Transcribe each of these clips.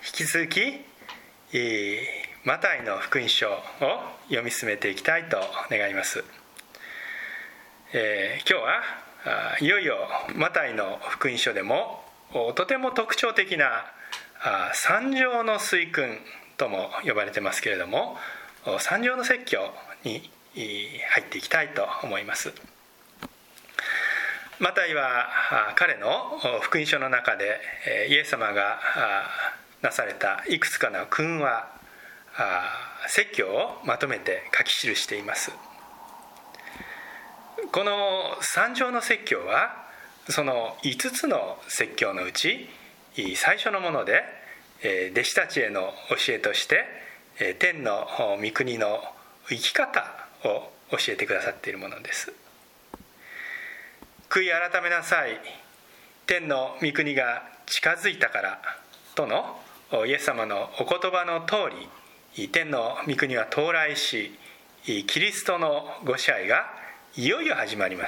引き続きマタイの福音書を読み進めていきたいと願います。今日はいよいよマタイの福音書でもとても特徴的な三条の水訓とも呼ばれてますけれども、三条の説教に入っていきたいと思います。マタイは彼の福音書の中でイエス様がなされたいくつかの訓話、説教をまとめて書き記しています。この三条の説教はその5つの説教のうち最初のもので、弟子たちへの教えとして天の御国の生き方を教えてくださっているものです。悔い改めなさい、天の御国が近づいたからとのイエス様のお言葉の通り、天の御国は到来し、キリストのご支配がいよいよ始まります。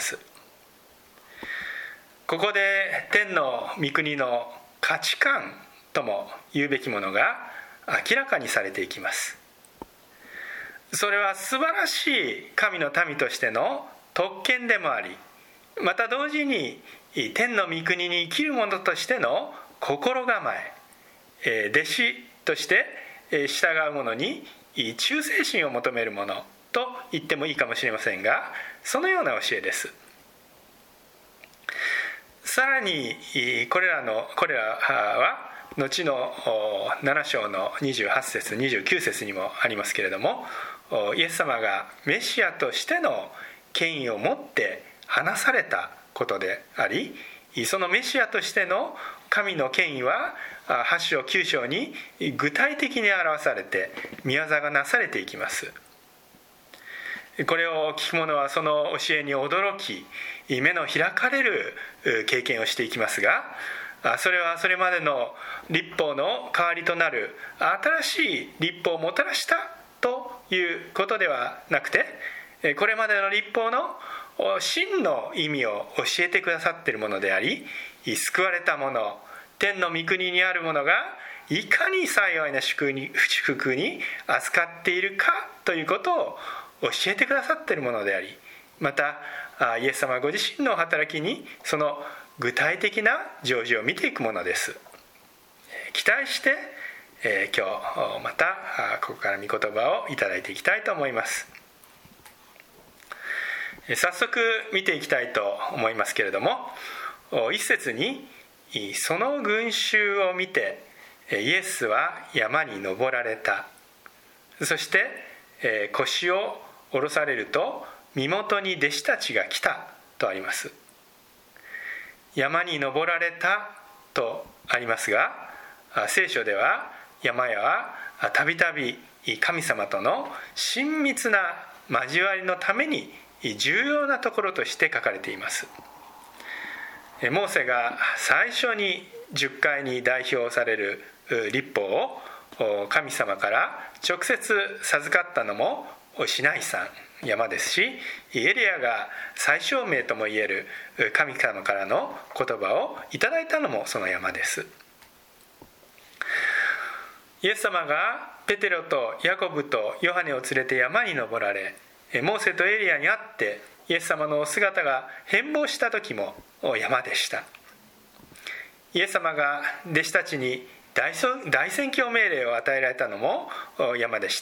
ここで天の御国の価値観とも言うべきものが明らかにされていきます。それは素晴らしい神の民としての特権でもあり、また同時に天の御国に生きる者としての心構え、弟子として従う者に忠誠心を求めるものと言ってもいいかもしれませんが、そのような教えです。さらにこれらは後の7章の28節29節にもありますけれども、イエス様がメシアとしての権威を持って話されたことであり、そのメシアとしての神の権威は8章9章に具体的に表されて御業がなされていきます。これを聞く者はその教えに驚き、目の開かれる経験をしていきますが、それはそれまでの律法の代わりとなる新しい律法をもたらしたということではなくて、これまでの律法の真の意味を教えてくださっているものであり、救われた者、天の御国にある者がいかに幸いな祝福に扱っているかということを教えてくださっているものであり、またイエス様ご自身の働きにその具体的な成就を見ていくものです。期待して、今日またここから御言葉をいただいていきたいと思います。早速見ていきたいと思いますけれども、一節にその群衆を見てイエスは山に登られた、そして腰を下ろされると身元に弟子たちが来たとあります。山に登られたとありますが、聖書では山屋はたびたび神様との親密な交わりのために重要なところとして書かれています。モーセが最初に10回に代表される律法を神様から直接授かったのもシナイ山、山ですし、エリアが最小名ともいえる神様からの言葉をいただいたのもその山です。イエス様がペテロとヤコブとヨハネを連れて山に登られ、モーセとエリアに会ってイエス様のお姿が変貌した時も山でした。イエス様が弟子たちに大宣教命令を与えられたのも山でした。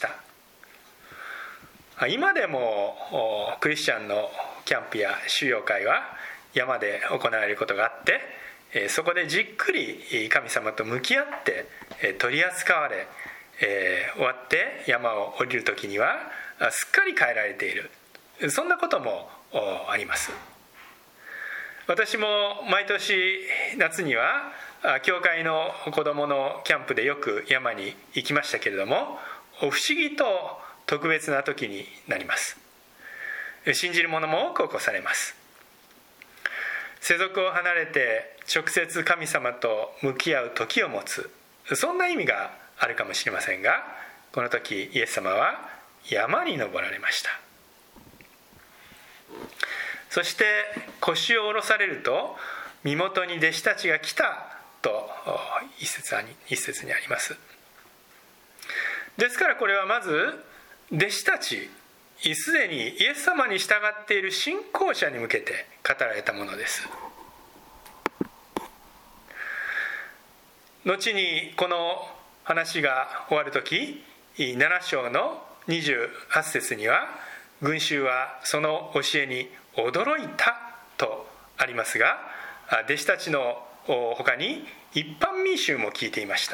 今でもクリスチャンのキャンプや修養会は山で行われることがあって、そこでじっくり神様と向き合って取り扱われ、終わって山を降りる時にはすっかり変えられている、そんなこともあります。私も毎年夏には教会の子どものキャンプでよく山に行きましたけれども、不思議と特別な時になります。信じる者も多く起こされます。世俗を離れて直接神様と向き合う時を持つ、そんな意味があるかもしれませんが、この時イエス様は山に登られました。そして腰を下ろされると身元に弟子たちが来たと一節にあります。ですからこれはまず弟子たち、すでにイエス様に従っている信仰者に向けて語られたものです。後にこの話が終わるとき、7章の28節には、群衆はその教えに驚いたとありますが、弟子たちの他に一般民衆も聞いていました。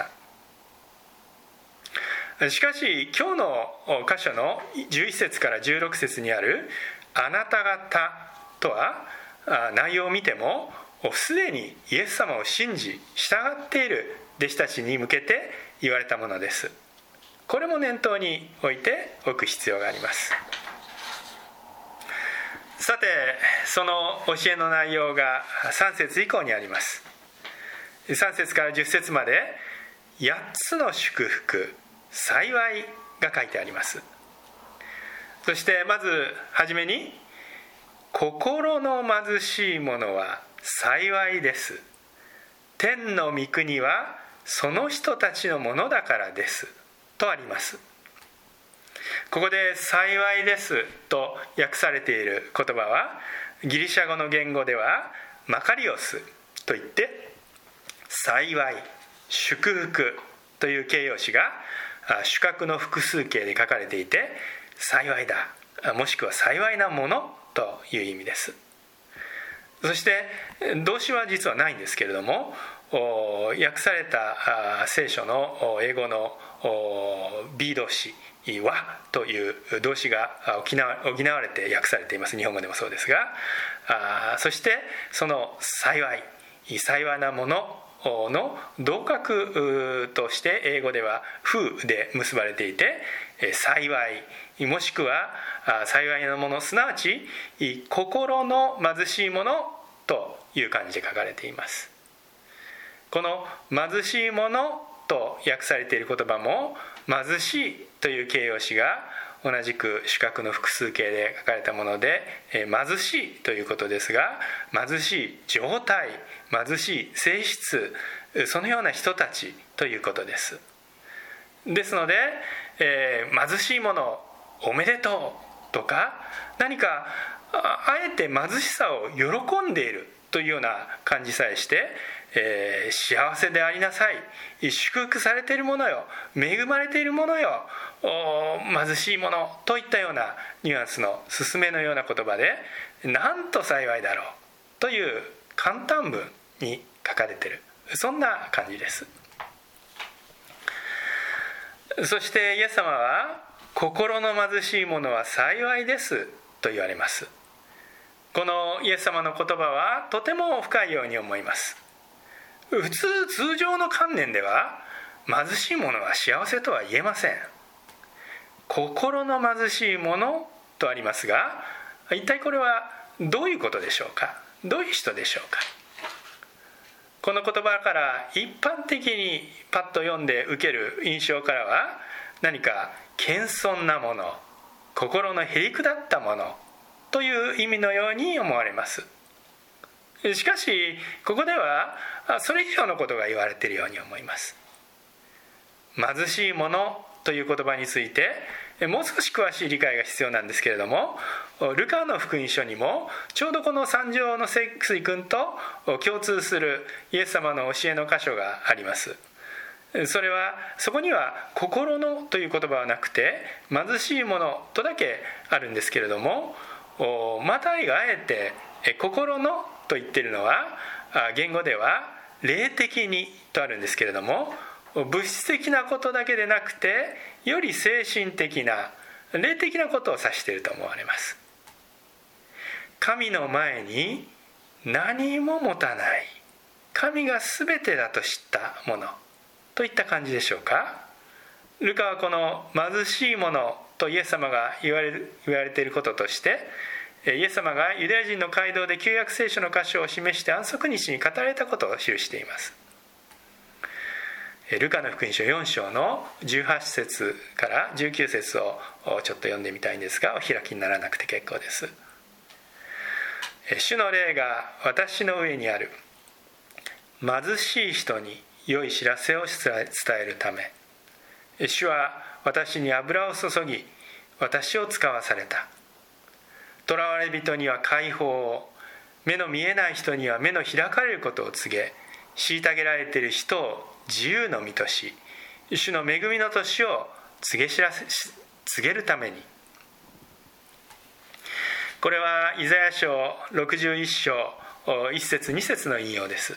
しかし今日の箇所の11節から16節にあるあなた方とは、内容を見てもすでにイエス様を信じ従っている弟子たちに向けて言われたものです。これも念頭に置いておく必要があります。さて、その教えの内容が3節以降にあります。3節から10節まで8つの祝福、幸いが書いてあります。そしてまずはじめに、心の貧しい者は幸いです。天の御国はその人たちのものだからですとあります。ここで幸いですと訳されている言葉は、ギリシャ語の言語ではマカリオスといって、幸い、祝福という形容詞が主格の複数形で書かれていて、幸いだ、もしくは幸いなものという意味です。そして動詞は実はないんですけれども、訳された聖書の英語の B 動詞はという動詞が補われて訳されています。日本語でもそうですが、そしてその幸いなものの同格として英語では風で結ばれていて、幸いもしくは幸いなもの、すなわち心の貧しいものという漢字で書かれています。この貧しいものと訳されている言葉も、貧しいという形容詞が同じく主格の複数形で書かれたもので、貧しいということですが、貧しい状態、貧しい性質、そのような人たちということです。ですので、貧しいものおめでとうとか、何かあえて貧しさを喜んでいるというような感じさえして、幸せでありなさい、祝福されているものよ、恵まれているものよ、貧しいものといったようなニュアンスの勧めのような言葉で、なんと幸いだろうという簡単文に書かれている、そんな感じです。そしてイエス様は、心の貧しい者は幸いですと言われます。このイエス様の言葉はとても深いように思います。通常の観念では、貧しい者は幸せとは言えません。心の貧しい者とありますが、一体これはどういうことでしょうか。どういう人でしょうか。この言葉から一般的にパッと読んで受ける印象からは、何か謙遜なもの、心のへりくだったものという意味のように思われます。しかしここではそれ以上のことが言われているように思います。貧しいものという言葉についてもう少し詳しい理解が必要なんですけれども、ルカの福音書にもちょうどこの三条の聖水君と共通するイエス様の教えの箇所があります。それは、そこには心のという言葉はなくて、貧しいものとだけあるんですけれども、マタイがあえて心のと言っているのは、言語では霊的にとあるんですけれども、物質的なことだけでなくて、より精神的な霊的なことを指していると思われます。神の前に何も持たない、神が全てだと知ったものといった感じでしょうか。ルカはこの貧しいものとイエス様が言われていることとして、イエス様がユダヤ人の街道で旧約聖書の箇所を示して安息日に語られたことを記しています。ルカの福音書4章の18節から19節をちょっと読んでみたいんですが、お開きにならなくて結構です。主の霊が私の上にある。 貧しい人に良い知らせを伝えるため、主は私に油を注ぎ、私を使わされた。囚われ人には解放を、目の見えない人には目の開かれることを告げ、虐げられている人を自由の身とし、主の恵みの年を告げるために。これはイザヤ書61章1節2節の引用です。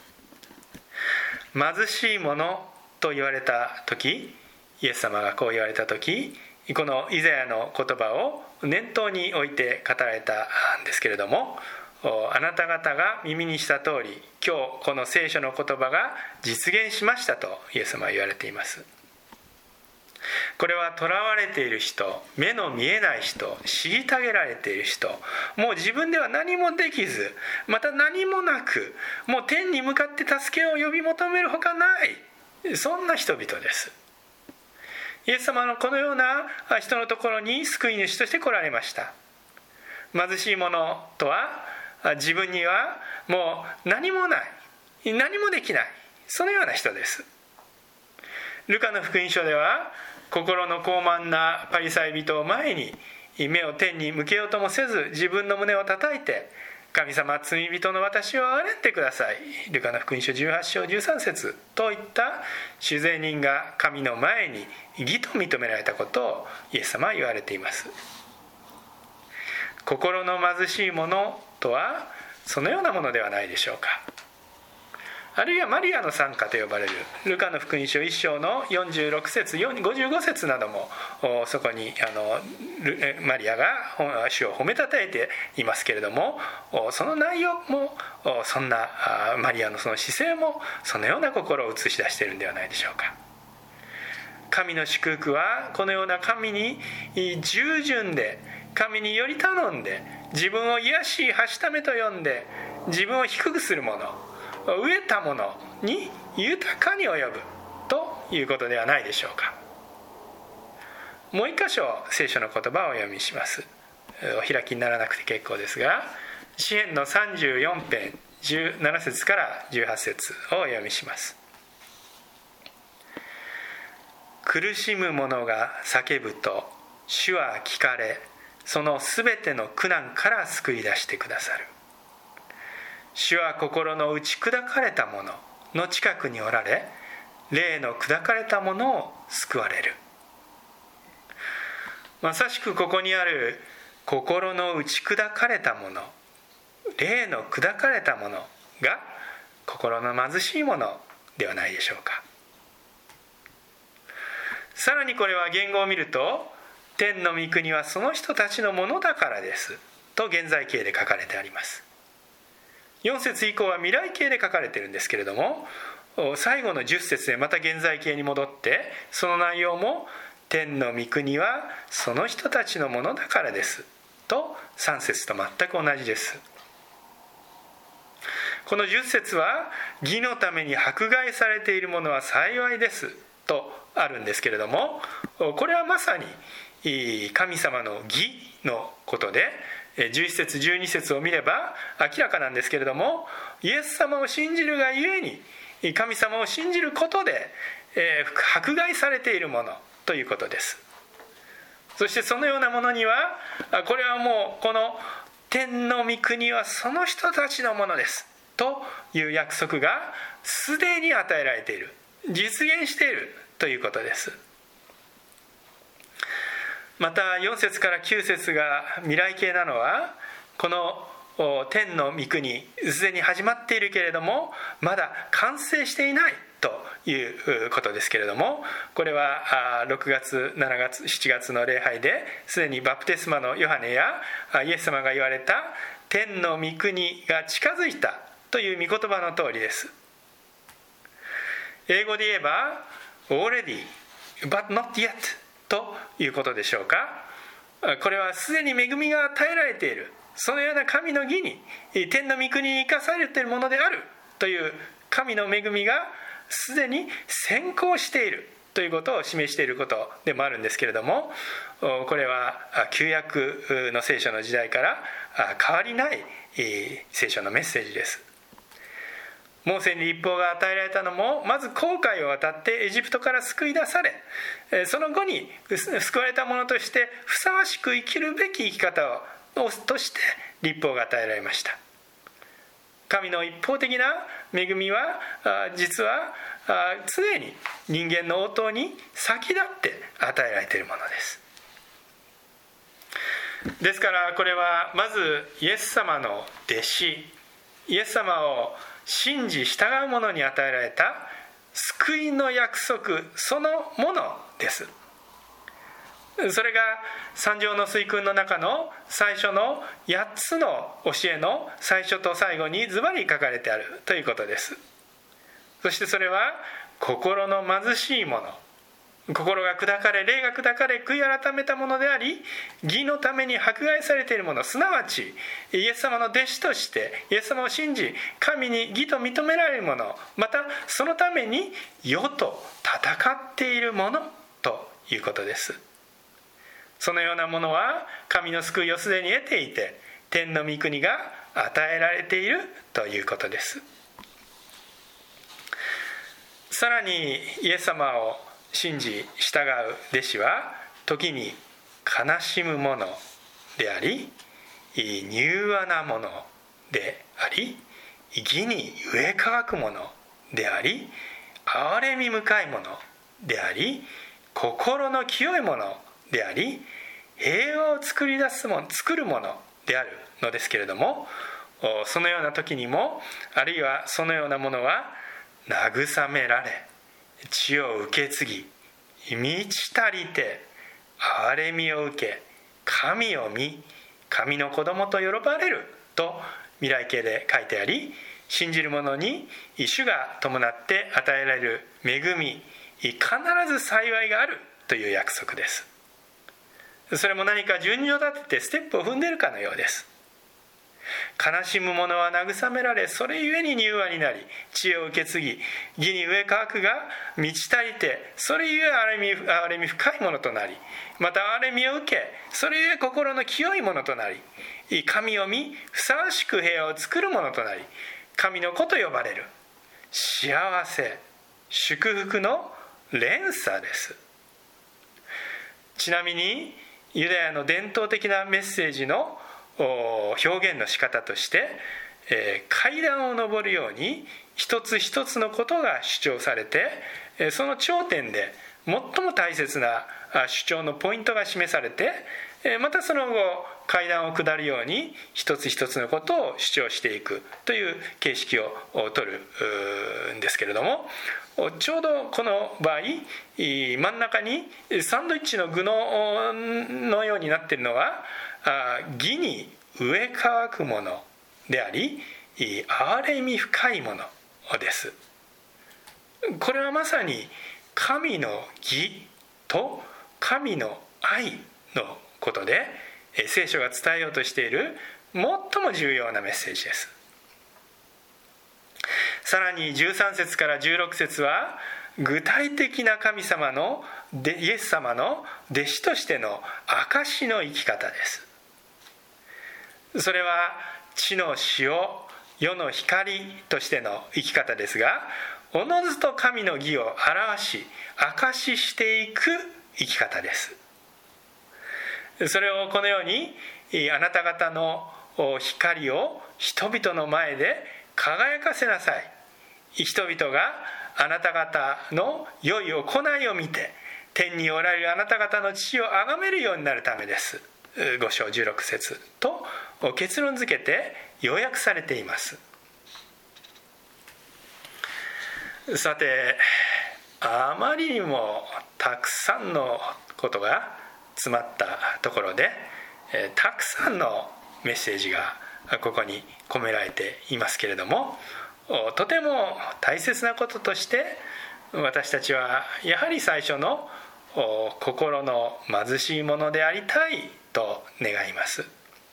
貧しい者と言われた時、イエス様がこう言われた時、このイザヤの言葉を念頭に置いて語られたんですけれども、あなた方が耳にした通り、今日この聖書の言葉が実現しましたとイエス様は言われています。これは囚われている人、目の見えない人、虐げられている人、もう自分では何もできず、また何もなく、もう天に向かって助けを呼び求めるほかない、そんな人々です。イエス様のこのような人のところに救い主として来られました。貧しい者とは、自分にはもう何もない、何もできない、そのような人です。ルカの福音書では、心の高慢なパリサイ人を前に目を天に向けようともせず、自分の胸を叩いて、神様、罪人の私を憐れんでください、ルカの福音書18章13節といった主税人が神の前に義と認められたことをイエス様は言われています。心の貧しい者とはそのようなものではないでしょうか。あるいはマリアの賛歌と呼ばれるルカの福音書1章の46節55節なども、そこにマリアが主を褒めたたえていますけれども、その内容もそんなマリアのその姿勢もそのような心を映し出しているんではないでしょうか。神の祝福はこのような神に従順で、神により頼んで、自分を癒しはしためと呼んで、自分を低くする者、飢えた者に豊かに及ぶということではないでしょうか。もう一箇所聖書の言葉をお読みします。お開きにならなくて結構ですが、詩編の34編17節から18節をお読みします。苦しむ者が叫ぶと、主は聞かれ、そのすべての苦難から救い出してくださる。主は心の打ち砕かれた者の近くにおられ、霊の砕かれた者を救われる。まさしくここにある心の打ち砕かれた者、霊の砕かれた者が心の貧しい者ではないでしょうか。さらにこれは原語を見ると、天の御国はその人たちのものだからですと現在形で書かれてあります。4節以降は未来形で書かれているんですけれども、最後の10節でまた現在形に戻って、その内容も天の御国はその人たちのものだからですと3節と全く同じです。この10節は、義のために迫害されているものは幸いですとあるんですけれども、これはまさに神様の義のことで、11節12節を見れば明らかなんですけれども、イエス様を信じるがゆえに、神様を信じることで、迫害されているものということです。そしてそのようなものには、これはもうこの天の御国はその人たちのものですという約束がすでに与えられている、実現しているということです。また4節から9節が未来形なのは、この天の御国すでに始まっているけれどもまだ完成していないということですけれども、これは6月7月7月の礼拝ですでにバプテスマのヨハネやイエス様が言われた天の御国が近づいたという御言葉の通りです。英語で言えば already but not yetということでしょうか。これはすでに恵みが与えられている、そのような神の義に天の御国に生かされているものであるという神の恵みがすでに先行しているということを示していることでもあるんですけれども、これは旧約の聖書の時代から変わりない聖書のメッセージです。 モーセに律法が与えられたのも、まず紅海を渡ってエジプトから救い出され、その後に救われた者としてふさわしく生きるべき生き方をとして律法が与えられました。神の一方的な恵みは実は常に人間の応答に先立って与えられているものです。ですからこれはまずイエス様の弟子、イエス様を信じ従う者に与えられた救いの約束そのものです。それが三条の水訓の中の最初の8つの教えの最初と最後にズバリ書かれてあるということです。そしてそれは心の貧しい者、心が砕かれ霊が砕かれ悔い改めたものであり、義のために迫害されている者、すなわちイエス様の弟子としてイエス様を信じ神に義と認められる者、またそのために世と戦っている者ということです。そのようなものは神の救いをすでに得ていて、天の御国が与えられているということです。さらにイエス様を信じ従う弟子は時に悲しむものであり、柔和なものであり、義に植え乾くものであり、憐れみ深いものであり、心の清いものであり、平和を作るものであるのですけれども、そのような時にも、あるいはそのようなものは慰められ、血を受け継ぎ、満ち足りて憐れみを受け、神を見、神の子供と喜ばれると未来形で書いてあり、信じる者に主が伴って与えられる恵み、必ず幸いがあるという約束です。それも何か順序を立ててステップを踏んでいるかのようです。悲しむ者は慰められ、それゆえに柔和になり、知恵を受け継ぎ、義に植え乾くが満ち足りて、それゆえ憐れみ深いものとなり、また憐れみを受け、それゆえ心の清いものとなり、神を見ふさわしく平和を作るものとなり、神の子と呼ばれる幸せ、祝福の連鎖です。ちなみにユダヤの伝統的なメッセージの表現の仕方として、階段を上るように一つ一つのことが主張されて、その頂点で最も大切な主張のポイントが示されて、またその後階段を下るように一つ一つのことを主張していくという形式をとるんですけれども、ちょうどこの場合真ん中にサンドイッチの具のようになっているのは義に植え乾くものであり、憐れみ深いものです。これはまさに神の義と神の愛のことで、聖書が伝えようとしている最も重要なメッセージです。さらに13節から16節は具体的な神様のイエス様の弟子としての証の生き方です。それは地の塩、世の光としての生き方ですが、おのずと神の義を表し証ししていく生き方です。それをこのようにあなた方の光を人々の前で輝かせなさい。人々があなた方の良い行いを見て天におられるあなた方の父を崇めるようになるためです。5章16節と結論付けて要約されています。さて、あまりにもたくさんのことが詰まったところで、たくさんのメッセージがここに込められていますけれども、とても大切なこととして私たちはやはり最初の心の貧しいものでありたいと願います。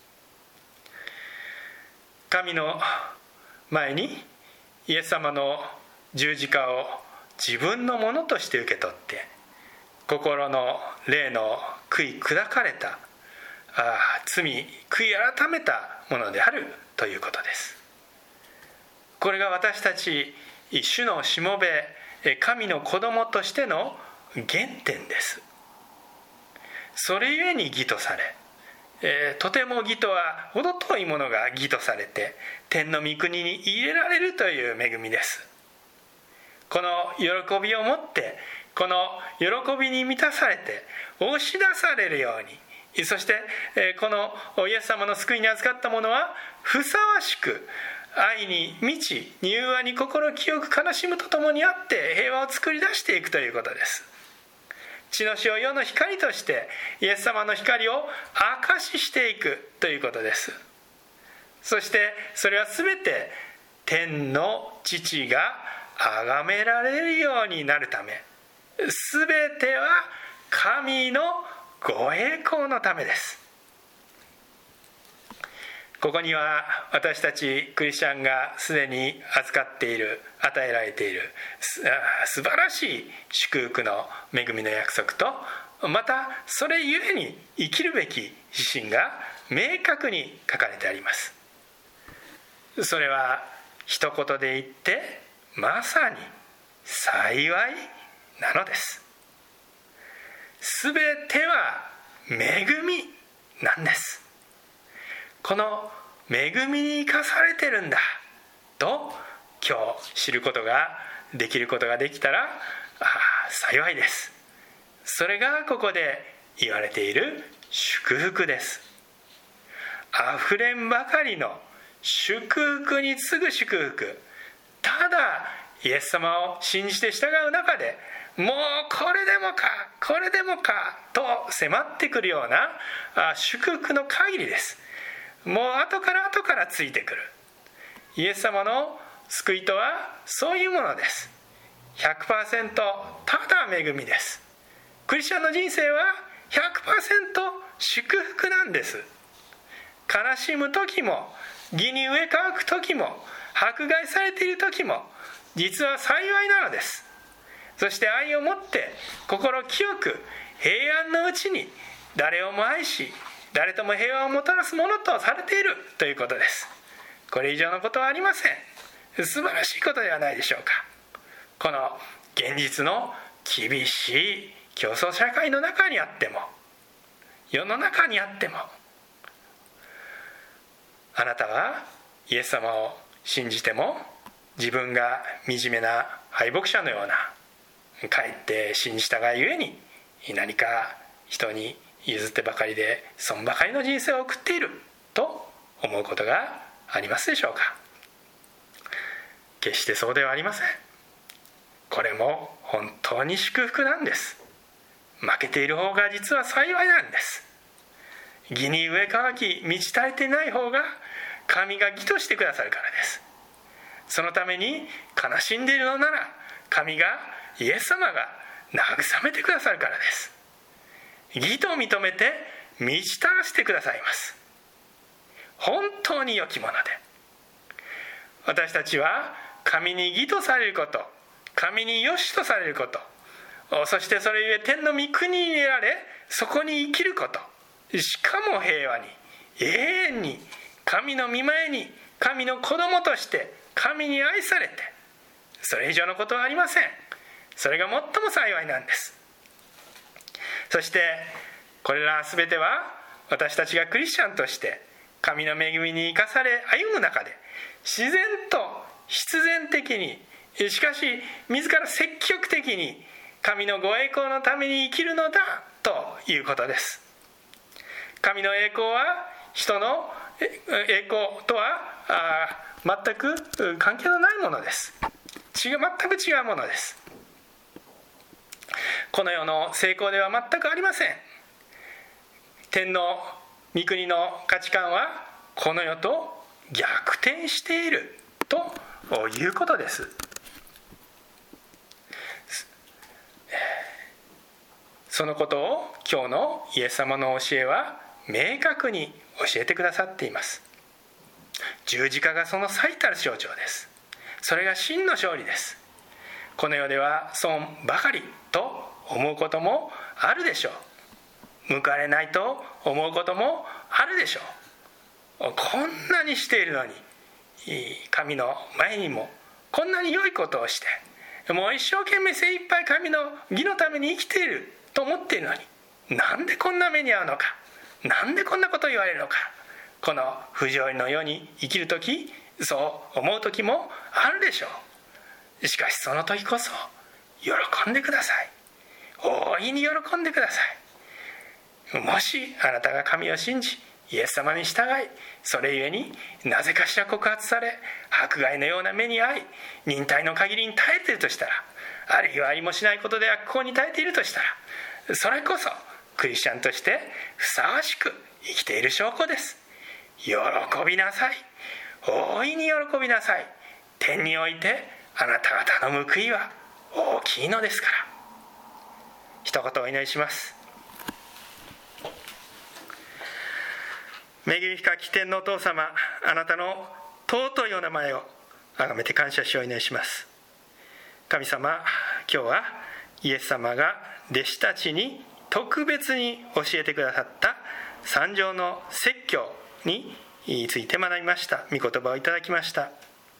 神の前にイエス様の十字架を自分のものとして受け取って、心の霊の悔い砕かれた罪悔い改めたものであるということです。 これが私たち主のしもべ、神の子供としての原点です。それゆえに義とされ、とても義とは程遠いものが義とされて天の御国に入れられるという恵みです。この喜びをもって、この喜びに満たされて押し出されるように、そしてこのイエス様の救いに預かった者はふさわしく愛に満ち、柔和に心清く悲しむとともにあって平和を作り出していくということです。地の塩世の光としてイエス様の光を証ししていくということです。そしてそれは全て天の父が崇められるようになるため、全ては神のご栄光のためです。ここには私たちクリスチャンがすでに預かっている、与えられている素晴らしい祝福の恵みの約束と、またそれゆえに生きるべき指針が明確に書かれてあります。それは一言で言ってまさに幸いなのです。すべては恵みなんです。この恵みに生かされてるんだと今日知ることができることができたら幸いです。それがここで言われている祝福です。あふれんばかりの祝福に次ぐ祝福。ただイエス様を信じて従う中で、もうこれでもかこれでもかと迫ってくるような祝福の限りです。もう後からついてくるイエス様の救いとはそういうものです。 100% ただ恵みです。クリスチャンの人生は 100% 祝福なんです。悲しむ時も、義に植え替く時も、迫害されている時も実は幸いなのです。そして愛をもって心清く平安のうちに誰をも愛し、誰とも平和をもたらすものとされているということです。これ以上のことはありません。素晴らしいことではないでしょうか。この現実の厳しい競争社会の中にあっても、世の中にあっても、あなたはイエス様を信じても自分が惨めな敗北者のような、かえって信じたがゆえに何か人に譲ってばかりで損ばかりの人生を送っていると思うことがありますでしょうか。決してそうではありません。これも本当に祝福なんです。負けている方が実は幸いなんです。義に植え乾き満ち足りていない方が神が義としてくださるからです。そのために悲しんでいるのなら、神が、イエス様が慰めてくださるからです。義と認めて満ち足らせてくださいます。本当に良きもので、私たちは神に義とされること、神に良しとされること、そしてそれゆえ天の御国に入れられ、そこに生きること、しかも平和に永遠に神の御前に神の子供として神に愛されて、それ以上のことはありません。それが最も幸いなんです。そしてこれら全ては私たちがクリスチャンとして神の恵みに生かされ歩む中で、自然と必然的に、しかし自ら積極的に神のご栄光のために生きるのだということです。神の栄光は人の栄光とは全く関係のないものです。全く違うものです。この世の成功では全くありません。天の御国の価値観はこの世と逆転しているということです。そのことを今日のイエス様の教えは明確に教えてくださっています。十字架がその最たる象徴です。それが真の勝利です。この世では損ばかりと思うこともあるでしょう。報われないと思うこともあるでしょう。こんなにしているのに神の前にもこんなに良いことをして、もう一生懸命精一杯神の義のために生きていると思っているのに、なんでこんな目に遭うのか、なんでこんなことを言われるのか。この不条理の世に生きるとき、そう思うときもあるでしょう。しかしその時こそ喜んでください。大いに喜んでください。もしあなたが神を信じイエス様に従い、それゆえになぜかしら告発され、迫害のような目に遭い、忍耐の限りに耐えているとしたら、あるいはありもしないことで悪行に耐えているとしたら、それこそクリスチャンとしてふさわしく生きている証拠です。喜びなさい。大いに喜びなさい。天においてあなた方の報いは大きいのですから。一言お祈りします。恵み深き天のお父様、あなたの尊いお名前を崇めて感謝しお祈りします。神様、今日はイエス様が弟子たちに特別に教えてくださった三条の説教について学びました。御言葉をいただきました。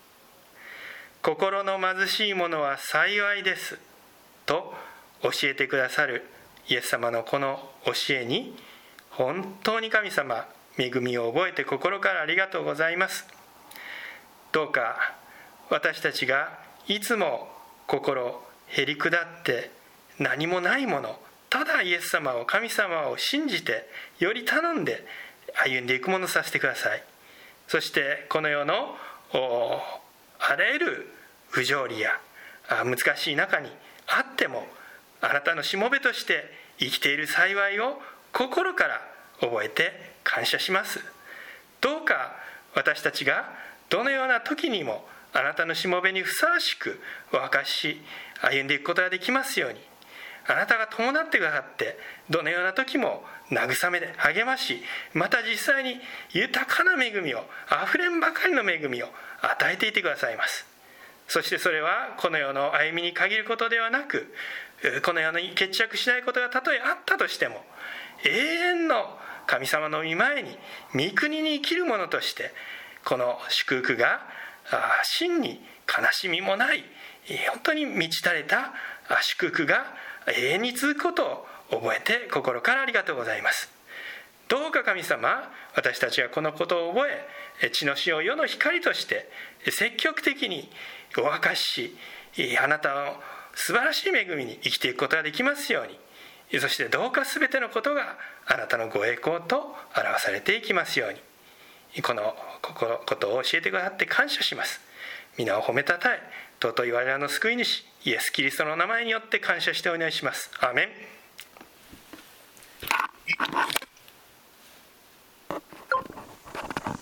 心の貧しい者は幸いですと教えてくださるイエス様のこの教えに、本当に神様、恵みを覚えて心からありがとうございます。どうか私たちがいつも心へり下って何もないもの、ただイエス様を、神様を信じてより頼んで歩んでいくものさせてください。そしてこの世のあらゆる不条理や難しい中にあっても、あなたのしもべとして生きている幸いを心から覚えて感謝します。どうか私たちがどのような時にもあなたのしもべにふさわしくお明かし歩んでいくことができますように、あなたが伴ってくださって、どのような時も慰めで励まし、また実際に豊かな恵みを、あふれんばかりの恵みを与えていてくださいます。そしてそれはこの世の歩みに限ることではなく、この世に決着しないことがたとえあったとしても、永遠の神様の御前に御国に生きる者として、この祝福が真に悲しみもない、本当に満ち足れた祝福が永遠に続くことを覚えて心からありがとうございます。どうか神様、私たちがこのことを覚え、地の塩を世の光として積極的にお明かしし、あなたの素晴らしい恵みに生きていくことができますように、そしてどうか全てのことがあなたのご栄光と表されていきますように、このことを教えてくださって感謝します。皆を褒めたたえ、尊い我らの救い主イエス・キリストの名前によって感謝してお祈りします。アーメン。